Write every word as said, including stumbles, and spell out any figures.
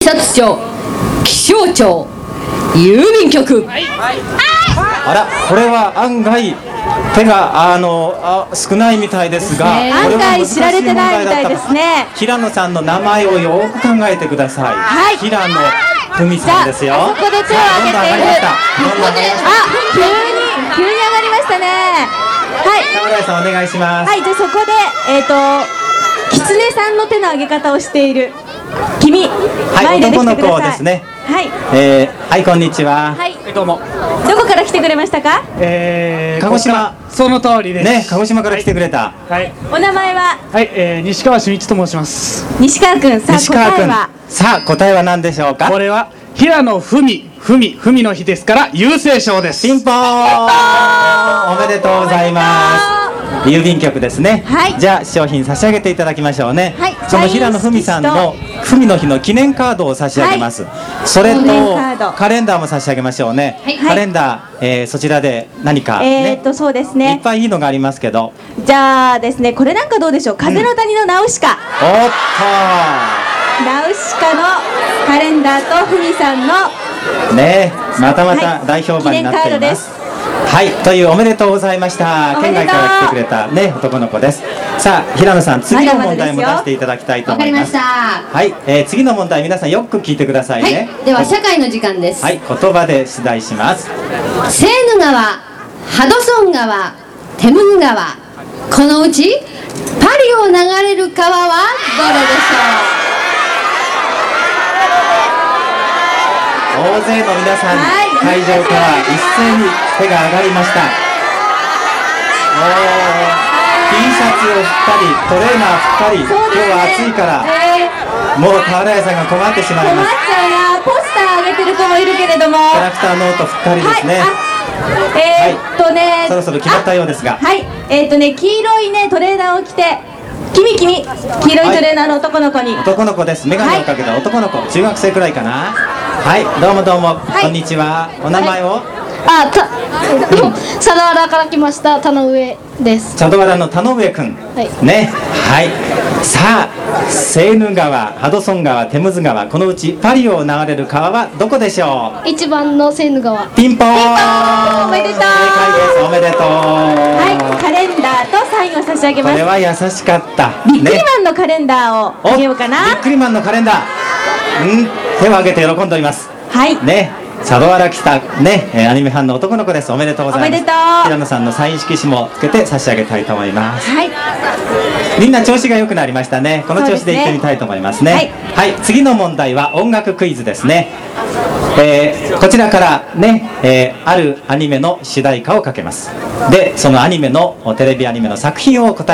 察庁、気象庁、郵便局。はい、 あら、これは案外手があのあ少ないみたいですが、 ね、案外知られてないみたいですね。 平野さんの名前をよく考えてください。 はい、 平野文さんですよ。 あそこで手を挙げている。あ、急に急に上がりましたね。はい、 田村さんお願いします。 はい、じゃあそこでえっと狐さんの手の挙げ方をしている君、 はい、 前で出てきてください。 男の子ですね。 はい、 えー、はい、こんにちは。 はい、 どうも。 どこから来てくれましたか？ えー、 鹿児島。 その通りです。 ね、鹿児島から来てくれた。 はい。 お名前は？ はい、えー、西川俊一と申します。 西川君、さあ西川君答えは？ さあ答えは何でしょうか？ これは平野文、文、文の日ですから郵政省です。 ピンポーン、おめでとうございます。郵便局ですね。 はい、 じゃあ商品差し上げていただきましょうね。 はい、 その平野文さんの文の日の記念カードを差し上げます。はい、それと記念カード、 カレンダーも差し上げましょうね。 はい、 カレンダー、えー、そちらで何か、ね、 えーっとそうですね。 いっぱいいいのがありますけど。 じゃあですね、これなんかどうでしょう。風の谷のナウシカ。 おっとナウシカのカレンダーとふみさんのね、またまた大評判になっています。はい、というおめでとうございました。県外から来てくれたね男の子です。さあ平野さん、次の問題も出していただきたいと思います。 わかりました。 はい、えー、次の問題皆さんよく聞いてくださいね。 はい、では社会の時間です。 はい、言葉で出題します。 セーヌ川、ハドソン川、テムズ川、このうちパリを流れる川はどれでしょう？ 大勢の皆さん、 はい、 会場から一斉に手が上がりました。おー、T シャツを振ったりトレーナー振ったり、今日は暑いから、 えー、 もう俵屋さんが困ってしまい困っます。 ちゃうな。ポスター上げてる子もいるけれども、 キャラクターノート振ったりですね。 はい、あえー、っとね、 そろそろ決まったようですが、 はい、えー、っとね、黄色いねトレーナーを着て、君君、黄色いトレーナーの男の子に、 男の子です。眼鏡をかけた男の子、中学生くらいかな。はい、どうもどうも、 はい、 こんにちは。お名前を？ あ、た、佐田原から来ました田上です。 佐渡原の田上くん、 はい、 ね、はい。さあ、セーヌ川、ハドソン川、テムズ川、このうちパリを流れる川はどこでしょう？ 一番のセーヌ川。 ピンポーン。 ピンポーン、おめでとう。 正解です。おめでとう。 はい、カレンダーとサインを差し上げます。 これは優しかった。 ビックリね、 マンのカレンダーをあげようかな。 ビックリマンのカレンダー。うん、手を挙げて喜んでおります。 はい。 ね。佐渡原来たね、アニメファンの男の子です。おめでとうございます。 おめでとう。 平野さんのサイン色紙もつけて差し上げたいと思います。 はい。 みんな調子が良くなりましたね。この調子でいってみたいと思いますね。はい、はい、次の問題は音楽クイズですね。えー、こちらからね、えー、あるアニメの主題歌をかけます。で、そのアニメのテレビアニメの作品を答え